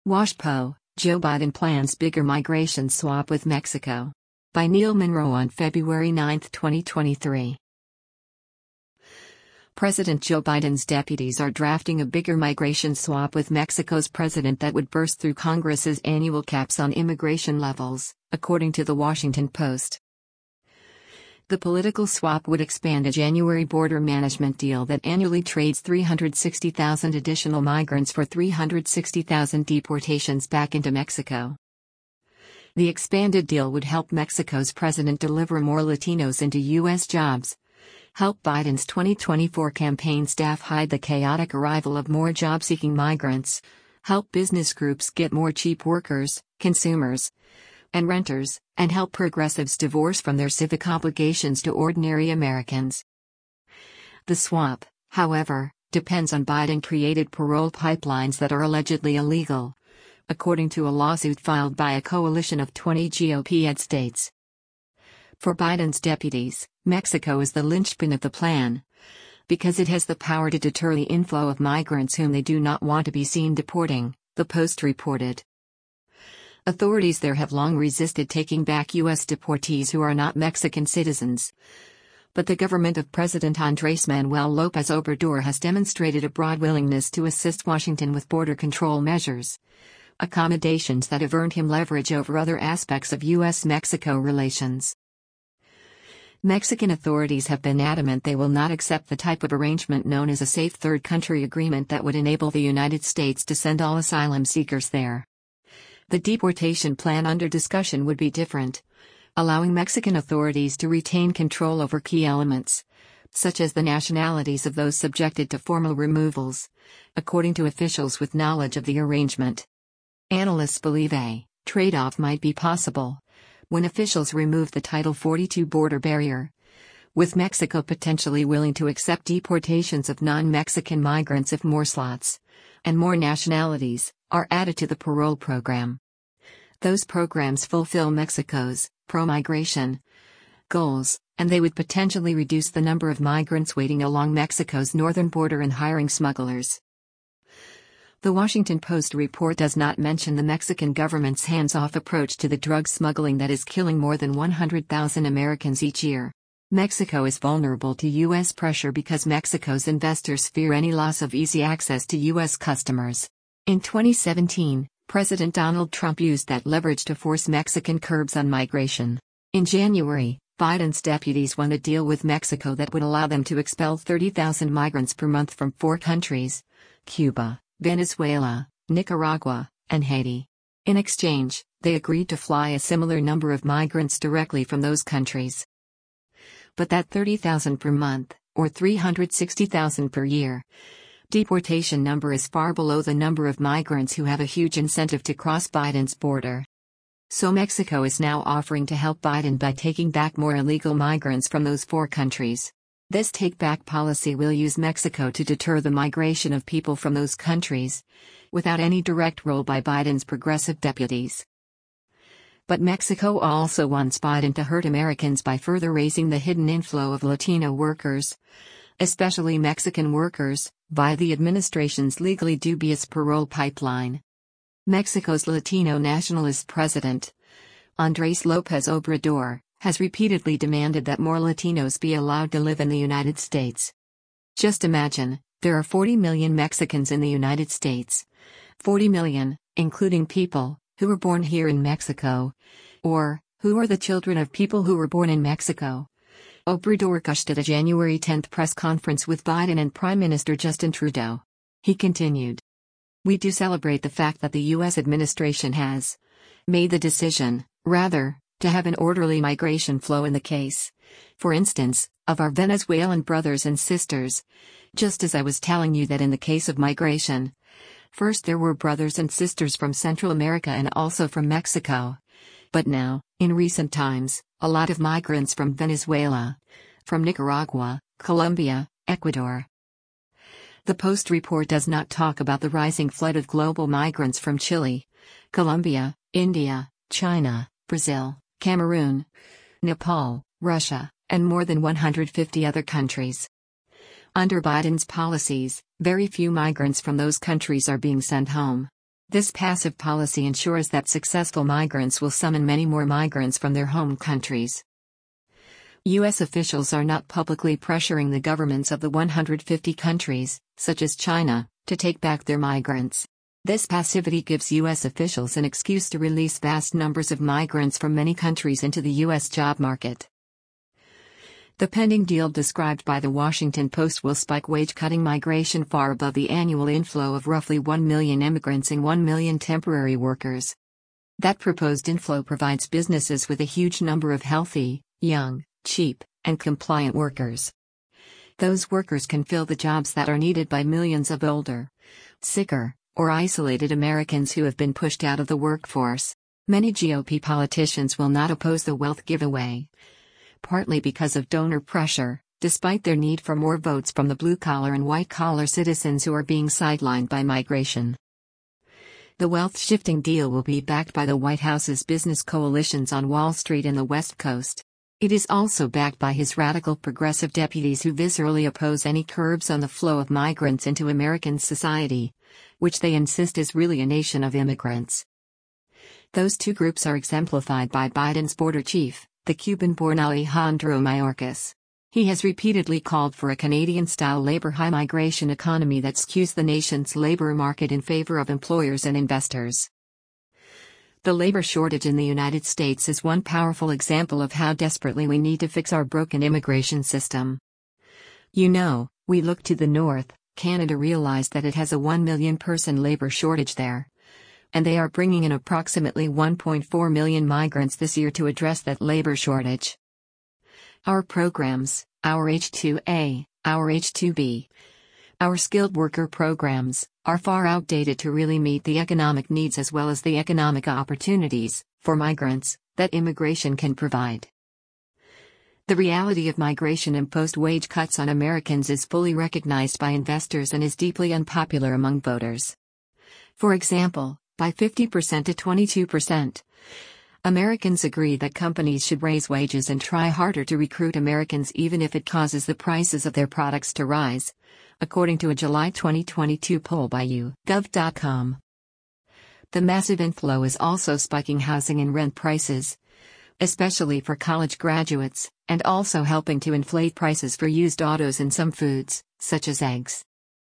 WashPo, Joe Biden plans bigger migration swap with Mexico. By Neil Monroe on February 9, 2023. President Joe Biden's deputies are drafting a bigger migration swap with Mexico's president that would burst through Congress's annual caps on immigration levels, according to The Washington Post. The political swap would expand a January border management deal that annually trades 360,000 additional migrants for 360,000 deportations back into Mexico. The expanded deal would help Mexico's president deliver more Latinos into U.S. jobs, help Biden's 2024 campaign staff hide the chaotic arrival of more job-seeking migrants, help business groups get more cheap workers, consumers, and renters, and help progressives divorce from their civic obligations to ordinary Americans. The swap, however, depends on Biden-created parole pipelines that are allegedly illegal, according to a lawsuit filed by a coalition of 20 GOP-led states. For Biden's deputies, Mexico is the linchpin of the plan, because it has the power to deter the inflow of migrants whom they do not want to be seen deporting, the Post reported. Authorities there have long resisted taking back U.S. deportees who are not Mexican citizens. But the government of President Andrés Manuel López Obrador has demonstrated a broad willingness to assist Washington with border control measures, accommodations that have earned him leverage over other aspects of U.S.-Mexico relations. Mexican authorities have been adamant they will not accept the type of arrangement known as a safe third country agreement that would enable the United States to send all asylum seekers there. The deportation plan under discussion would be different, allowing Mexican authorities to retain control over key elements, such as the nationalities of those subjected to formal removals, according to officials with knowledge of the arrangement. Analysts believe a trade-off might be possible when officials remove the Title 42 border barrier, with Mexico potentially willing to accept deportations of non-Mexican migrants if more slots and more nationalities are added to the parole program. Those programs fulfill Mexico's pro-migration goals, and they would potentially reduce the number of migrants waiting along Mexico's northern border and hiring smugglers. The Washington Post report does not mention the Mexican government's hands-off approach to the drug smuggling that is killing more than 100,000 Americans each year. Mexico is vulnerable to U.S. pressure because Mexico's investors fear any loss of easy access to U.S. customers. In 2017, President Donald Trump used that leverage to force Mexican curbs on migration. In January, Biden's deputies won a deal with Mexico that would allow them to expel 30,000 migrants per month from 4 countries: Cuba, Venezuela, Nicaragua, and Haiti. In exchange, they agreed to fly a similar number of migrants directly from those countries. But that 30,000 per month, or 360,000 per year, deportation number is far below the number of migrants who have a huge incentive to cross Biden's border. So Mexico is now offering to help Biden by taking back more illegal migrants from those 4 countries. This take-back policy will use Mexico to deter the migration of people from those countries, without any direct role by Biden's progressive deputies. But Mexico also wants Biden to hurt Americans by further raising the hidden inflow of Latino workers, especially Mexican workers, by the administration's legally dubious parole pipeline. Mexico's Latino nationalist president, Andrés López Obrador, has repeatedly demanded that more Latinos be allowed to live in the United States. Just imagine, there are 40 million Mexicans in the United States. 40 million, including people who were born here in Mexico, or who are the children of people who were born in Mexico. Obrador gushed at a January 10 press conference with Biden and Prime Minister Justin Trudeau. He continued, "We do celebrate the fact that the U.S. administration has made the decision, rather, to have an orderly migration flow in the case, for instance, of our Venezuelan brothers and sisters, just as I was telling you that in the case of migration, first there were brothers and sisters from Central America and also from Mexico. But now, in recent times, a lot of migrants from Venezuela, from Nicaragua, Colombia, Ecuador." The Post report does not talk about the rising flood of global migrants from Chile, Colombia, India, China, Brazil, Cameroon, Nepal, Russia, and more than 150 other countries. Under Biden's policies, very few migrants from those countries are being sent home. This passive policy ensures that successful migrants will summon many more migrants from their home countries. U.S. officials are not publicly pressuring the governments of the 150 countries, such as China, to take back their migrants. This passivity gives U.S. officials an excuse to release vast numbers of migrants from many countries into the U.S. job market. The pending deal described by the Washington Post will spike wage-cutting migration far above the annual inflow of roughly 1 million immigrants and 1 million temporary workers. That proposed inflow provides businesses with a huge number of healthy, young, cheap, and compliant workers. Those workers can fill the jobs that are needed by millions of older, sicker, or isolated Americans who have been pushed out of the workforce. Many GOP politicians will not oppose the wealth giveaway, partly because of donor pressure, despite their need for more votes from the blue-collar and white-collar citizens who are being sidelined by migration. The wealth-shifting deal will be backed by the White House's business coalitions on Wall Street and the West Coast. It is also backed by his radical progressive deputies who viscerally oppose any curbs on the flow of migrants into American society, which they insist is really a nation of immigrants. Those two groups are exemplified by Biden's border chief, the Cuban-born Alejandro Mayorkas. He has repeatedly called for a Canadian-style labor-high migration economy that skews the nation's labor market in favor of employers and investors. The labor shortage in the United States is one powerful example of how desperately we need to fix our broken immigration system. We look to the north. Canada realized that it has a 1 million person labor shortage there. And they are bringing in approximately 1.4 million migrants this year to address that labor shortage. Our programs, our H-2A, our H-2B, our skilled worker programs, are far outdated to really meet the economic needs as well as the economic opportunities, for migrants, that immigration can provide. The reality of migration imposed wage cuts on Americans is fully recognized by investors and is deeply unpopular among voters. For example, by 50% to 22%. Americans agree that companies should raise wages and try harder to recruit Americans even if it causes the prices of their products to rise, according to a July 2022 poll by YouGov.com. The massive inflow is also spiking housing and rent prices, especially for college graduates, and also helping to inflate prices for used autos and some foods, such as eggs.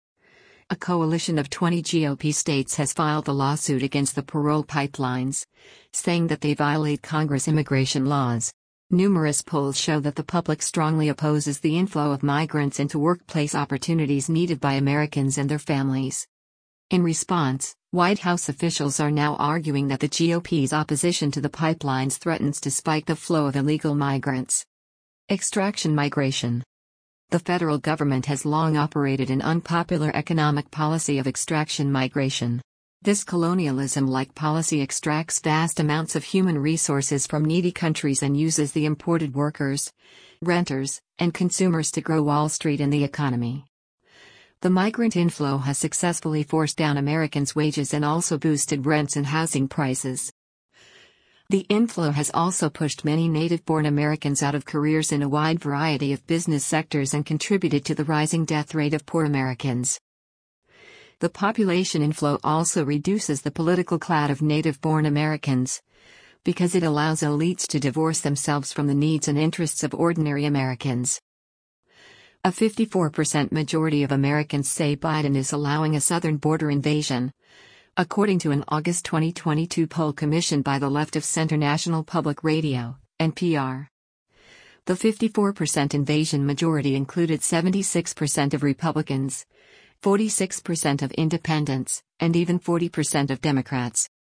A coalition of 20 GOP states has filed a lawsuit against the parole pipelines, saying that they violate Congress immigration laws. Numerous polls show that the public strongly opposes the inflow of migrants into workplace opportunities needed by Americans and their families. In response, White House officials are now arguing that the GOP's opposition to the pipelines threatens to spike the flow of illegal migrants. Extraction migration. The federal government has long operated an unpopular economic policy of extraction migration. This colonialism-like policy extracts vast amounts of human resources from needy countries and uses the imported workers, renters, and consumers to grow Wall Street and the economy. The migrant inflow has successfully forced down Americans' wages and also boosted rents and housing prices. The inflow has also pushed many native-born Americans out of careers in a wide variety of business sectors and contributed to the rising death rate of poor Americans. The population inflow also reduces the political clout of native-born Americans, because it allows elites to divorce themselves from the needs and interests of ordinary Americans. A 54% majority of Americans say Biden is allowing a southern border invasion, according to an August 2022 poll commissioned by the left-of-center National Public Radio, NPR. The 54% invasion majority included 76% of Republicans, 46% of independents, and even 40% of Democrats.